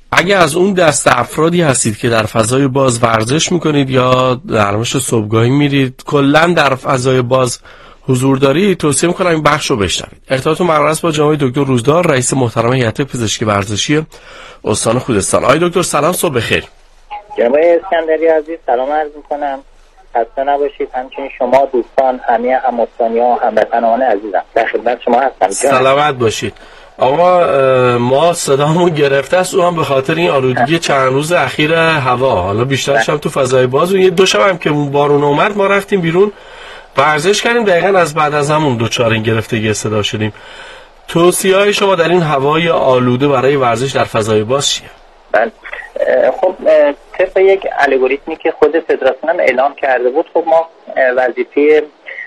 اگه از اون دست افرادی هستید که در فضای باز ورزش میکنید یا در مشت صبحگاهی میرید، کلا در فضای باز حضور دارید، توصیه میکنم این بخش رو بشنوید. ارتباط برقرار است با جناب دکتر روزدار، رئیس محترم هیئت پزشکی ورزشی استان خوزستان. آقای دکتر سلام، صبح بخیر. جناب اسکندری عزیز سلام عرض میکنم، خسته نباشید. همچنین شما دوستان، همه هم‌استانی‌ها و هموطنان عزیزم در خدمت شما هستم. سلامت باشید. آقا ما صدامون گرفته است، اون هم به خاطر این آلودگی چند روز اخیر هوا، حالا بیشترش هم تو فضای باز. و یه دو شب هم که بارون اومد ما رفتیم بیرون ورزش کردیم، دقیقاً از بعد از همون دوچار این گرفتگی صدا شدیم. توصیه‌های شما در این هوای آلوده برای ورزش در فضای باز چیه؟ بله خب طبق یک الگوریتمی که خود فدراسیون هم اعلام کرده بود، خب ما وظیفه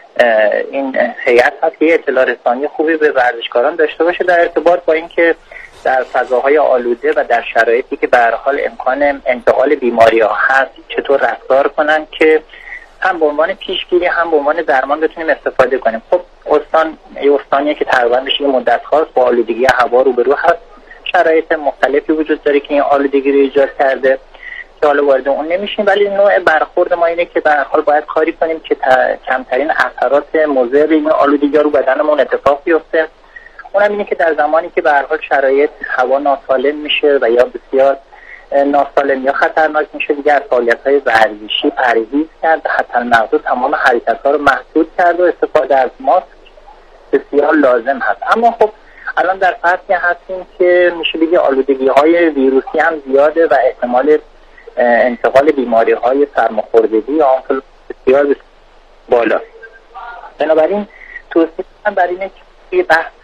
این هیئت هست که اطلاع رسانی خوبی به ورزشکاران داشته باشه در ارتباط با اینکه در فضاهای آلوده و در شرایطی که به هر حال امکان انتقال بیماری‌ها هست چطور رفتار کنن که هم به عنوان پیشگیری هم به عنوان درمان بتونیم استفاده کنیم. خب استانیه که تقریبا بشه یه مدت خاص با آلودگی هوا روبرو هست، شرایط مختلفی وجود داره که این آلودگی رو ایجاد کرده که حالا وارد اون نمیشیم، ولی نوع برخورد ما اینه که به هر حال باید کاری کنیم که کمترین اثرات مضر این آلودگی رو بدنمون اتفاق بیفته. اونم اینه که در زمانی که به هر حال شرایط هوا ناسالم میشه و یا بسیار ناسالم یا خطرناک میشه، دیگه از فعالیت‌های ورزشی پرهیز کرد، حتی المقصود تمام حرکت‌ها رو محدود کرد و استفاده از ماسک بسیار لازم هست. اما خب الان در فصلی هستیم که میشه بگه آلودگی‌های ویروسی هم زیاده و احتمال انتقال بیماری‌های سرماخوردگی یا آنفلوانزا بسیار بالا. بنابراین توصیه من برای اینه که بحث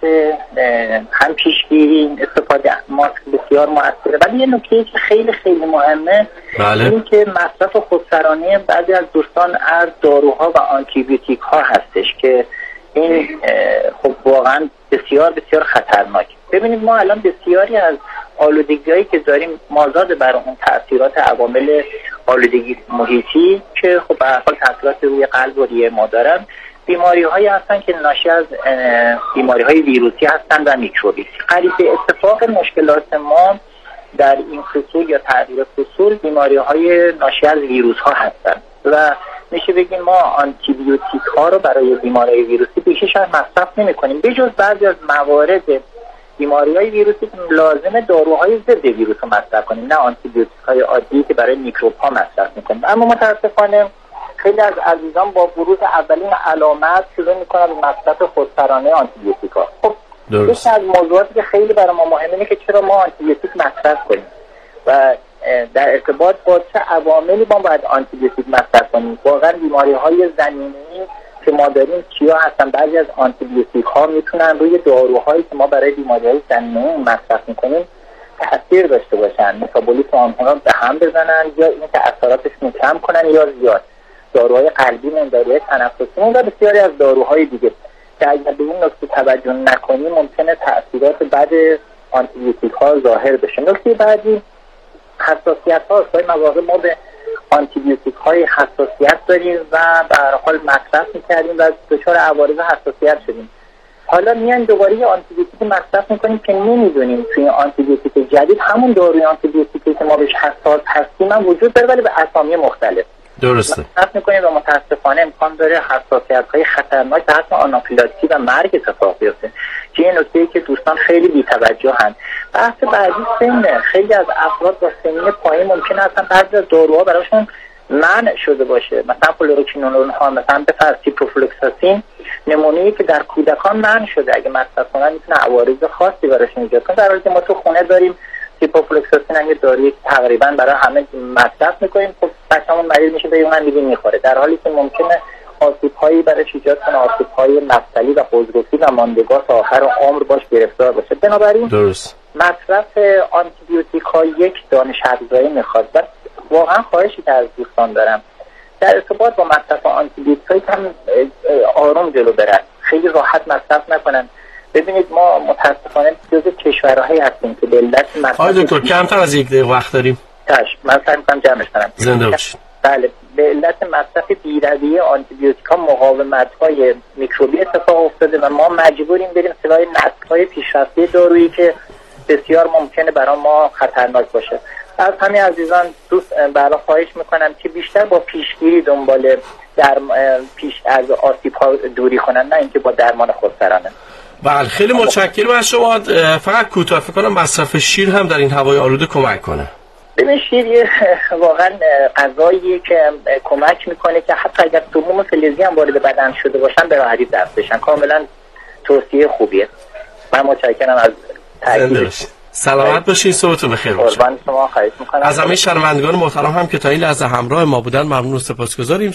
هم پیشگیری استفاده ماسک بسیار مؤثره، ولی یه نکته که خیلی خیلی مهمه این که مصرف خودسرانه بعضی از دوستان از داروها و آنتیبیوتیک ها هستش که این خب واقعا بسیار بسیار خطرناک. ببینید ما الان بسیاری از آلودگی‌هایی که داریم مازاد بر اون تأثیرات عوامل آلودگی محیطی که خب به هر حال تأثیرات روی قلب و ریه ما دارن، بیماری‌هایی هستن که ناشی از بیماری‌های ویروسی هستن و میکروبی. قریب اتفاق مشکلات ما در این فصول یا تغییر فصول بیماری‌های ناشی از ویروس‌ها هستن و میشه بگیم ما آنتیبیوتیک ها رو برای بیماری ویروسی بیشتر مصرف نمی‌کنیم، به جز بعضی از موارد بیماری‌های ویروسی لازمه داروهای ضد ویروس رو مصرف کنیم، نه آنتیبیوتیک‌های عادی که برای میکروب‌ها مصرف می‌کنیم. اما متأسفانه خیلی از عزیزان با بروز اولین علامت شروع می‌کنن به مصرف خودسرانه آنتیبیوتیک‌ها. خب یکی از موضوعاتی که خیلی برای ما مهمه اینه که چرا ما آنتیبیوتیک مصرف کنیم و در ارتباط با چه عواملی ما باید آنتیبیوتیک مصرف کنیم. واقعا بیماری‌های زمینی که ما داریم چیا هستن؟ بعضی از آنتیبیوتیک ها میتونن روی داروهایی که ما برای بیماری‌های زمینی مصرف میکنیم تأثیر داشته باشن، متابولیسم آنها به هم بزنن یا اینکه اثراتشون کم کنن یا زیاد. داروهای قلبی، داروهای تنفسی و بسیاری از داروهای دیگه که اگر به این نکته توجه نکنیم ممکنه تأثیرات بد آنتیبیوتیک ها ظاهر بشه. نکته بعدی حساسیت ها است. مواقع ما به آنتیبیوتیک های حساسیت داریم و به هر حال مصرف میکردیم و دچار عوارض حساسیت شدیم. حالا میایم دوباره یه آنتیبیوتیک مصرف میکنیم که نمیدونیم توی آنتیبیوتیک جدید همون داروی آنتیبیوتیکی که ما بهش حساس هستیم هم وجود داره ولی به اسامی مختلف درسته مصرف میکنیم و متاسفانه امکان داره حساسیت های خطرناک و حتی آنافیلاکسی و مرگ اتفاق بیفته که این نکته‌ای که دوستان خیلی بی‌توجهن. بحث بعدی سن. خیلی از افراد با سن پایین ممکنه اصلا بعضی از داروها براشون منع شده باشه، مثلا فلوروکینون ها، مثلا به فرض سیپروفلوکساسین نمونه‌ای که در کودکان منع شده، اگه مصرف کنن میتونه عوارض خاصی براشون ایجاد کنه، در حالی که ما تو خونه داریم سیپروفلوکساسین هم یه دارویی که تقریبا برای همه مصرف میکنیم، خب بچه‌مون مریض میشه به اونم دیگه میخوره، در حالی که ممکنه آسیب‌هایی براش ایجاد کنه، آسیب‌های مفصلی و قزقزی و ماندگار تا آخر عمر باش گرفتار باشه. بنابراین درست مصرف آنتیبیوتیک‌ها یک دانش افزایی میخواد و واقعا خواهشی که از دوستان دارم در ارتباط با مصرف آنتیبیوتیک هم آروم جلو برن، خیلی راحت مصرف نکنن. ببینید ما متاسفانه جزو کشورهایی هستیم که به علت مصرف آقای دکتر کمتر از یک دقیقه وقت داریم. من سعی می‌کنم جمعش کنم. زنده باشید. بله، به علت مصرف بی‌رویه آنتیبیوتیک‌ها مقاومت‌های میکروبی اتفاق افتاده و ما مجبوریم بریم سراغ نسل‌های پیشرفته دارویی که بسیار ممکنه برای ما خطرناک باشه. از همه عزیزان دوست برای خواهش میکنم که بیشتر با پیشگیری دنبال در پیش از آسیب ها دوری کنن، نه اینکه با درمان خودسرانه. بله خیلی متشکرم از شما. فقط کوتاه فکر کنم مصرف شیر هم در این هوای آلوده کمک کنه. ببین شیر واقعا غذاییه که کمک میکنه که حتی اگر سموم فلزی هم وارد بدن شده باشن به راحتی دفع بشن. کاملا توصیه خوبیه. من متشکرم از تاکید. سلامت باشین، صبحتون بخیر باشه. قربان شما، خواهش میکنم. از همه شنوندگان محترم هم که تا این لحظه همراه ما بودن ممنون و سپاسگزاریم.